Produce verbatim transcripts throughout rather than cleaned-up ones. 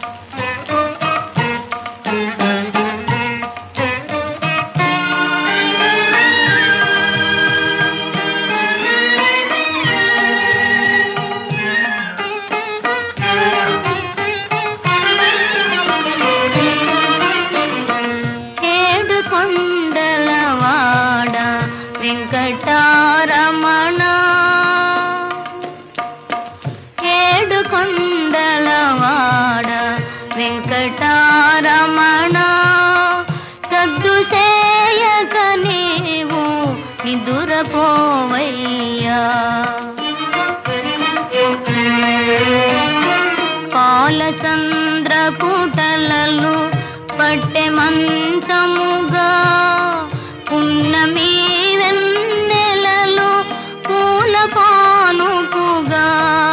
వెంకటారమణ ఏడు కొండలవాడ వెంకటారమణ సద్దు సేయక నీవు నిదురపోవయ్యా పాలసంద్ర పుటలలు పట్టె మంచముగా పున్నమి పానుపుగా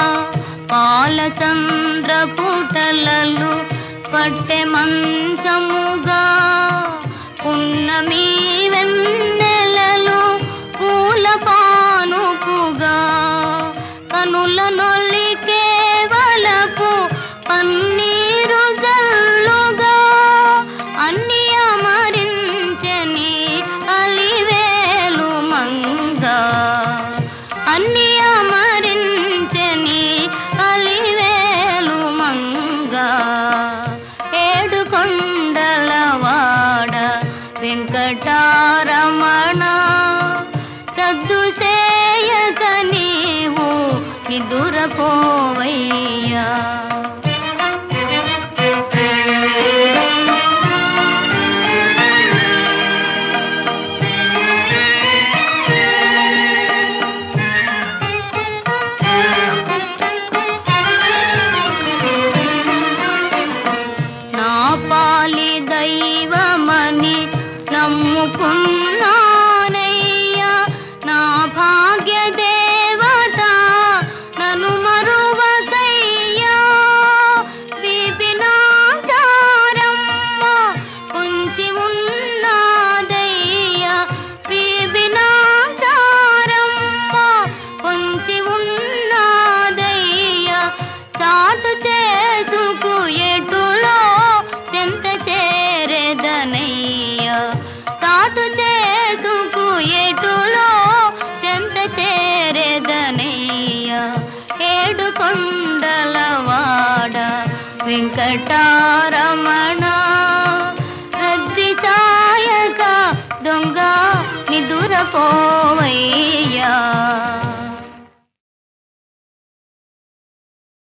పాలచంద్ర పుటలలు పట్టె మంచముగా పున్నమి వెన్నెలలు పూల పానుపుగా కనుల నొలికే వలపు పన్నీరు జల్లుగా అన్ని అమరించని అలివేలు మంగా అన్ని అమరించని అలివేలు మంగా ఏడు కొండలవాడ వెంకటారమణ సద్దు సేయక నీవు నిదురపోవయ్యా పాలి దైవమని నమ్ముకున్నానయ్యా నా భాగ్య దేవత నన్ను మరువకయ్యా బీబినాచారమ్మ పొంచి ఉన్నదయ్యా బీబినాచారమ్మ పొంచి ఉన్నదయ్యా చాటు చేసుకు ఎటులో చెంత చేరేదనయ్యా సాటు చేసుకు ఎటులో చెంత చేరేదనయ్యా ఏడు కొండలవాడ వెంకటారమణ రద్ది సాయక దొంగ నిదురపోవయ్యా